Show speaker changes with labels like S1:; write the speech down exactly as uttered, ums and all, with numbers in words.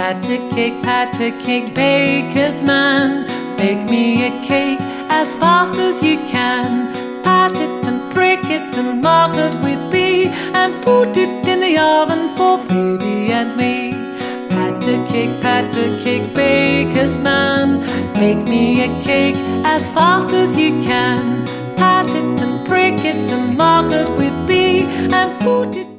S1: Pat a cake, pat a cake, baker's man. Bake me a cake as fast as you can. Pat it and prick it and mark it with B, and put it in the oven for baby and me. Pat a cake, pat a cake, baker's man. Bake me a cake as fast as you can. Pat it and prick it and mark it with B, and put it